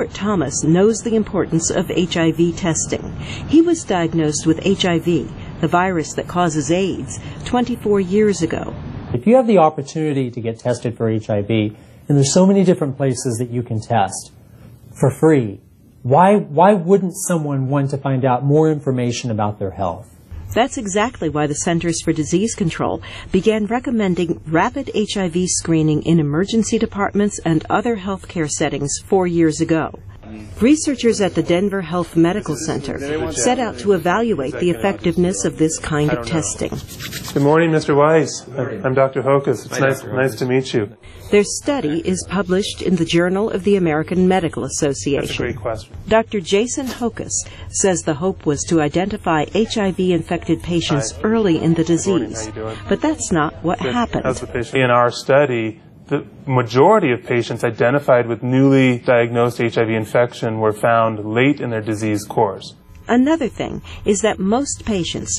Stuart Thomas knows the importance of HIV testing. He was diagnosed with HIV, the virus that causes AIDS, 24 years ago. If you have the opportunity to get tested for HIV, and there's so many different places that you can test for free, why wouldn't someone want to find out more information about their health? That's exactly why the Centers for Disease Control began recommending rapid HIV screening in emergency departments and other healthcare settings 4 years ago. Researchers at the Denver Health Medical Center set out to evaluate the effectiveness of this kind of testing. Good morning, Mr. Weiss. I'm Dr. Hokus. It's nice to meet you. Their study is published in the Journal of the American Medical Association. That's a great question. Dr. Jason Hokus says the hope was to identify HIV-infected patients early in the disease, but that's not what happened. In our study, the majority of patients identified with newly diagnosed HIV infection were found late in their disease course. Another thing is that most patients,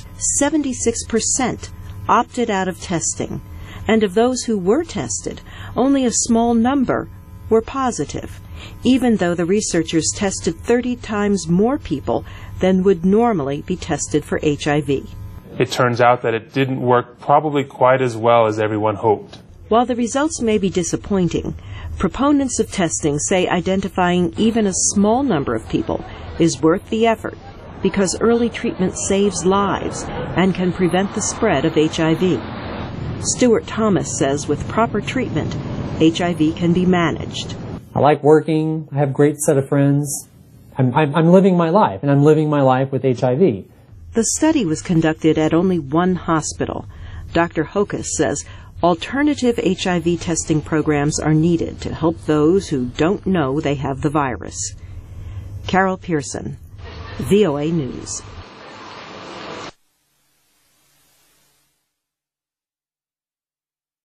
76%, opted out of testing, and of those who were tested, only a small number were positive, even though the researchers tested 30 times more people than would normally be tested for HIV. It turns out that it didn't work probably quite as well as everyone hoped. While the results may be disappointing, proponents of testing say identifying even a small number of people is worth the effort because early treatment saves lives and can prevent the spread of HIV. Stuart Thomas says with proper treatment, HIV can be managed. I like working. I have a great set of friends. I'm living my life, and I'm living my life with HIV. The study was conducted at only one hospital. Dr. Hokus says alternative HIV testing programs are needed to help those who don't know they have the virus. Carol Pearson, VOA News.